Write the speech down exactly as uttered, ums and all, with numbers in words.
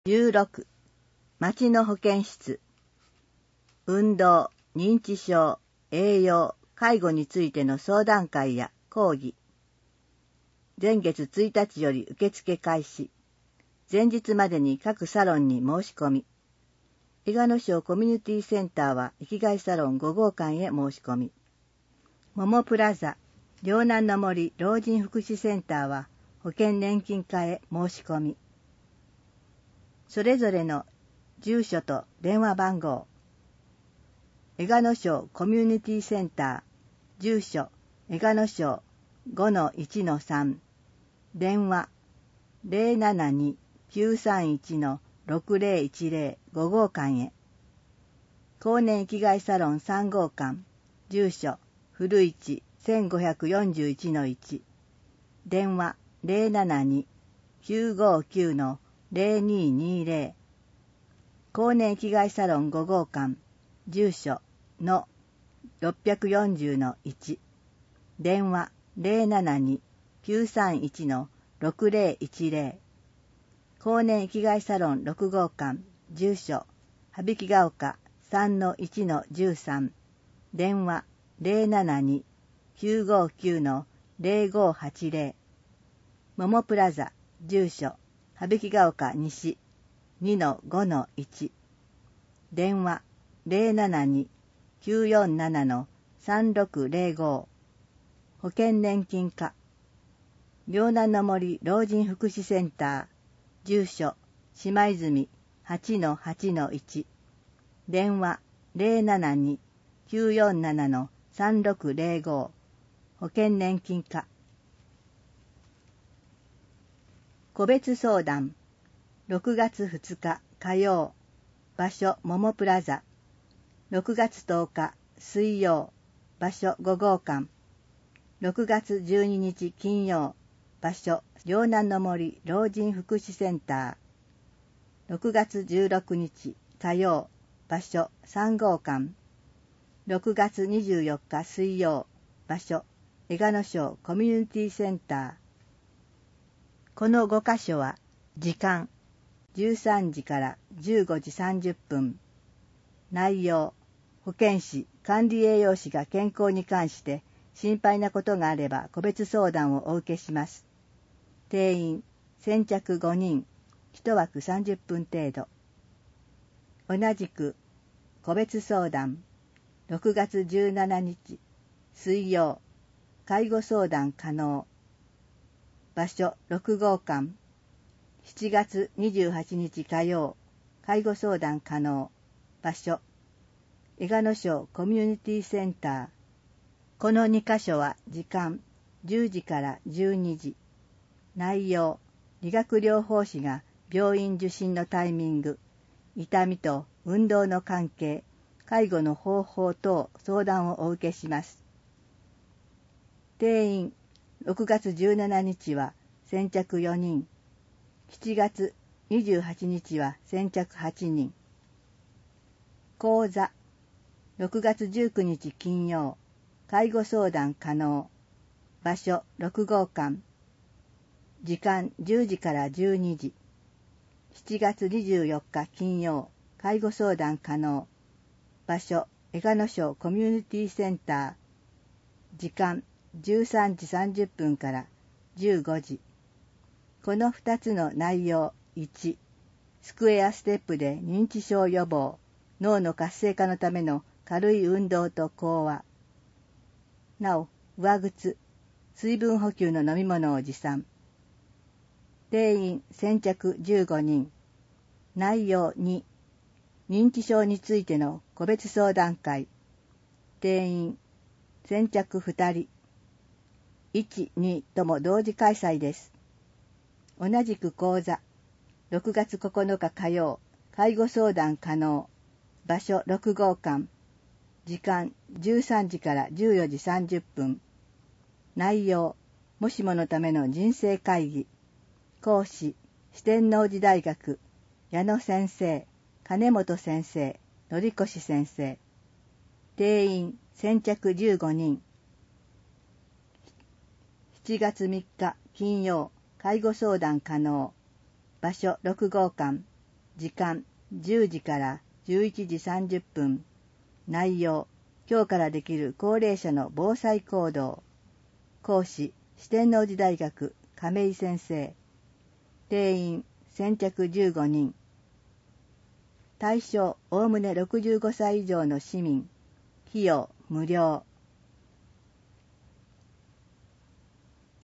じゅうろく、町の保健室。運動、認知症、栄養、介護についての相談会や講義。前月ついたちより受付開始。前日までに各サロンに申し込み。伊賀野省コミュニティセンターは生きがいサロンご号館へ申し込み。桃プラザ、両南の森老人福祉センターは保険年金課へ申し込み。それぞれの住所と電話番号。伊賀野省コミュニティセンター、住所、伊賀野省 ごのいちのさん、電話 ゼロななに きゅうさんいち ろくゼロいちゼロ ご号館へ。後年生きがいサロンさん号館、住所、古市 せんごひゃくよんじゅういちのいち、電話 ゼロななに きゅうごきゅう ゼロににゼロ、後年生きがいサロンご号館、住所のろっぴゃくよんじゅうのいち、電話 ゼロななに きゅうさんいち ろくゼロいちゼロ、後年生きがいサロンろく号館、住所、羽曳ヶ丘 さんのいちのじゅうさん、電話 ゼロななに きゅうごきゅう ゼロごはちゼロ、桃プラザ、住所、羽曳ヶ丘西 にのごのいち、電話 ゼロななに きゅうよんなな さんろくゼロご、保険年金課、両南の森老人福祉センター、住所、島泉 はちのはちのいち、電話 ゼロななに きゅうよんなな さんろくゼロご、保険年金課。個別相談、ろくがつふつか火曜、場所桃プラザ、ろくがつとおか水曜、場所ご号館、ろくがつじゅうににち金曜、場所両南の森老人福祉センター、ろくがつじゅうろくにち火曜、場所さん号館、ろくがつにじゅうよっか水曜、場所伊賀野省コミュニティセンター。このごかしょは時間じゅうさんじからじゅうごじさんじゅっぷん、内容、保健師、管理栄養士が健康に関して心配なことがあれば個別相談をお受けします。定員、先着ごにん、いち枠さんじゅっぷん程度。同じく、個別相談、ろくがつじゅうしちにち、水曜、介護相談可能。場所ろく号館、しちがつにじゅうはちにち火曜、介護相談可能。場所、伊賀野省コミュニティセンター。このにかしょは時間じゅうじからじゅうにじ。内容、理学療法士が病院受診のタイミング、痛みと運動の関係、介護の方法等相談をお受けします。定員、ろくがつじゅうしちにちは先着よにん、しちがつにじゅうはちにちは先着はちにん。講座、ろくがつじゅうくにち金曜、介護相談可能。場所ろく号館、時間じゅうじからじゅうにじ。しちがつにじゅうよっか金曜、介護相談可能。場所伊賀野省コミュニティセンター。時間じゅうさんじさんじゅっぷんからじゅうごじ。このふたつの内容。いち、スクエアステップで認知症予防、脳の活性化のための軽い運動と講話。なお、上靴、水分補給の飲み物を持参。定員先着じゅうごにん。内容に、認知症についての個別相談会。定員先着ふたり。いち、にとも同時開催です。同じく講座、ろくがつここのか火曜、介護相談可能。場所ろく号館。時間じゅうさんじからじゅうよじさんじゅっぷん。内容、もしものための人生会議。講師、四天王寺大学、矢野先生、金本先生、則越先生。定員、先着じゅうごにん。しちがつみっか金曜、介護相談可能。場所ろく号館。 時間じゅうじからじゅういちじさんじゅっぷん。内容、今日からできる高齢者の防災行動。講師、四天王寺大学亀井先生。定員、先着じゅうごにん。対象、おおむねろくじゅうごさい以上の市民。費用、無料。